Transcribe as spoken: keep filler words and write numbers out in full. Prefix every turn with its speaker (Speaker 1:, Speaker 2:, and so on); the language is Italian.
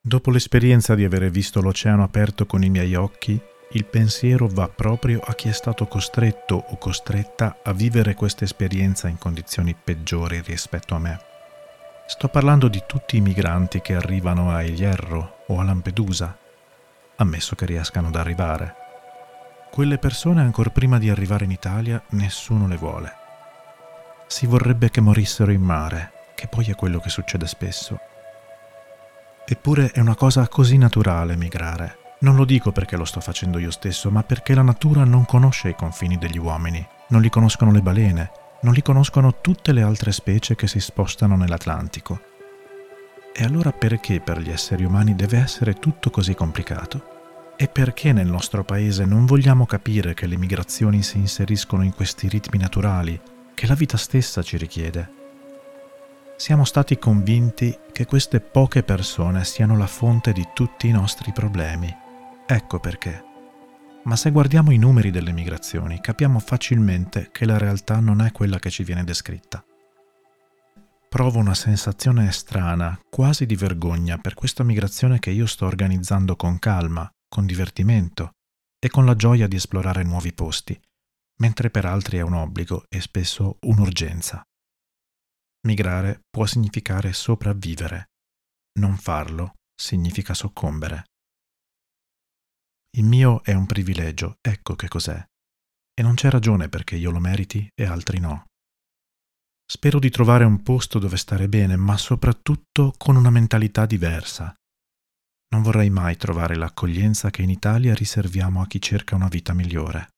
Speaker 1: Dopo l'esperienza di avere visto l'oceano aperto con i miei occhi, il pensiero va proprio a chi è stato costretto o costretta a vivere questa esperienza in condizioni peggiori rispetto a me. Sto parlando di tutti i migranti che arrivano a El Hierro o a Lampedusa, ammesso che riescano ad arrivare. Quelle persone, ancor prima di arrivare in Italia, nessuno le vuole. Si vorrebbe che morissero in mare, che poi è quello che succede spesso. Eppure è una cosa così naturale migrare. Non lo dico perché lo sto facendo io stesso, ma perché la natura non conosce i confini degli uomini, non li conoscono le balene, non li conoscono tutte le altre specie che si spostano nell'Atlantico. E allora perché per gli esseri umani deve essere tutto così complicato? E perché nel nostro paese non vogliamo capire che le migrazioni si inseriscono in questi ritmi naturali, che la vita stessa ci richiede? Siamo stati convinti che queste poche persone siano la fonte di tutti i nostri problemi. Ecco perché. Ma se guardiamo i numeri delle migrazioni, capiamo facilmente che la realtà non è quella che ci viene descritta. Provo una sensazione strana, quasi di vergogna, per questa migrazione che io sto organizzando con calma, con divertimento e con la gioia di esplorare nuovi posti, mentre per altri è un obbligo e spesso un'urgenza. Migrare può significare sopravvivere. Non farlo significa soccombere. Il mio è un privilegio, ecco che cos'è. E non c'è ragione perché io lo meriti e altri no. Spero di trovare un posto dove stare bene, ma soprattutto con una mentalità diversa. Non vorrei mai trovare l'accoglienza che in Italia riserviamo a chi cerca una vita migliore.